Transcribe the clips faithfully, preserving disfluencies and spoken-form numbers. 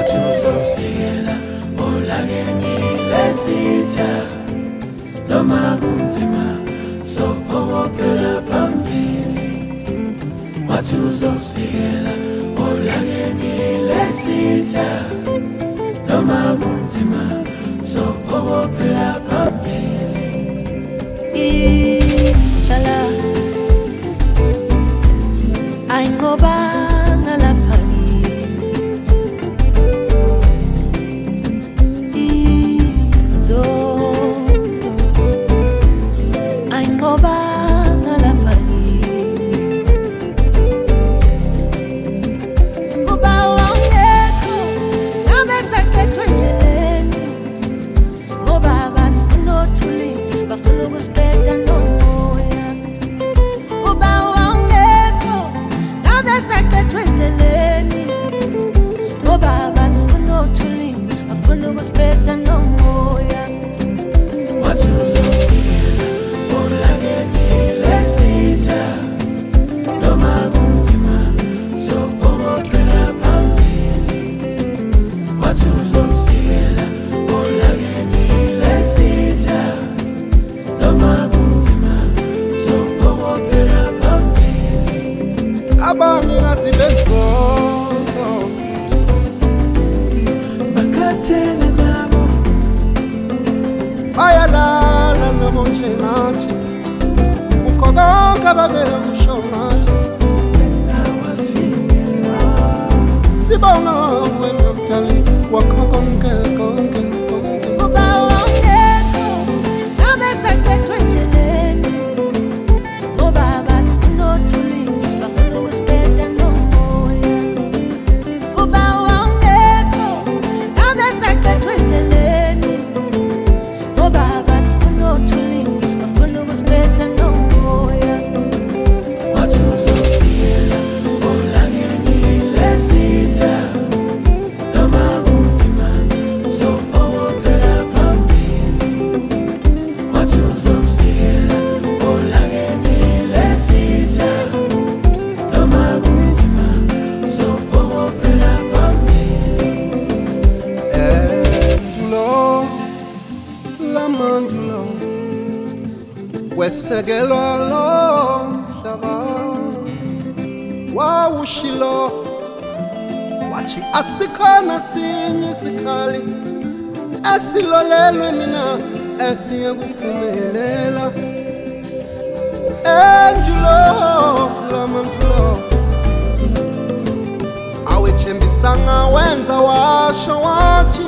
wathi uzosifikela olakeni lesitha noma kunzima sophokopela phambili wathi uzosifikela olakeni lesitha noma kunzima sophokopela phambili Chala ayinqobanga lapha abami ngasibenzo bakhathele nabo bayalala nabo nje nathi kukho konke ababekusho nathi sibonga wena mdali wakho konke konke kuba wongekho nabe sathethwe endleleni ngoba basifuna uthuli bafuna ukusiqeda nomoya kuba wongekho nabe sathethwe endleleni ngoba basifuna uthuli bafuna ukusiqeda nomoya wathi uzosifikela olakeni lesitha noma kunzima sophokopela phambili wathi uzosifikela olakeni lesitha noma kunzima sophokopela phambili endulo lamandulo wesekelwa lo mhlaba wawushilo wathi asikhona sinye isikhali esilolelwe mina esiyekuphumelela endulo lamandulo awethembisanga wenza washo wathi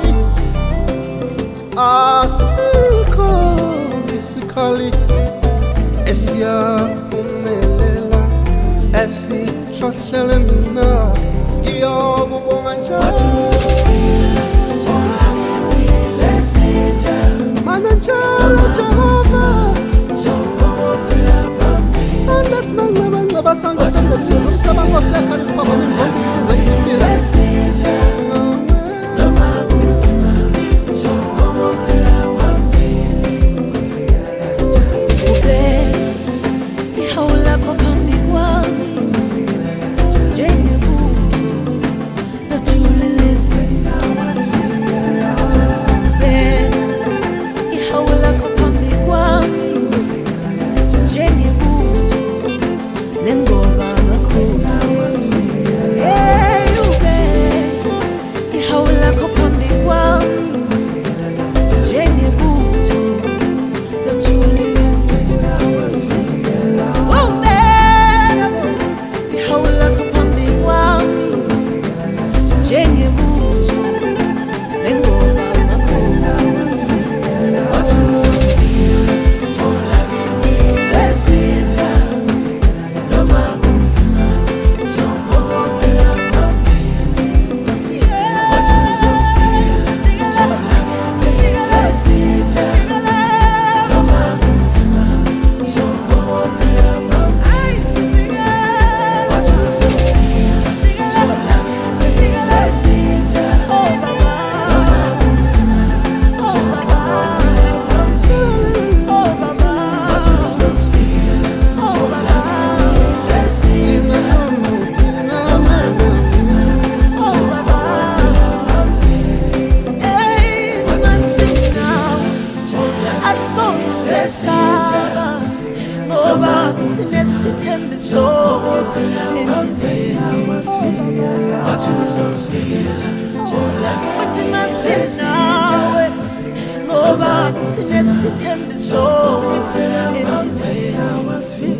asikho isikhali esiyaphumelela esihlohlele mina ngiyokubonga wathi njalo uzosifikela olakeni lesitha mana njalo Jehova sophokopela phambili sanda sibancabancaba sanda sibancabango sekhali sibabona imvongo izimpila lesitha noma kunzima sophokopela phambili ube ihawula kophambi kwami njengebutho lathulelezi ube ihawula kophambi kwami njengebutho lengoba makhosi hey ube sesaba ngoba sinesithembiso uthi masinawe ngoba sinesithembiso endizeni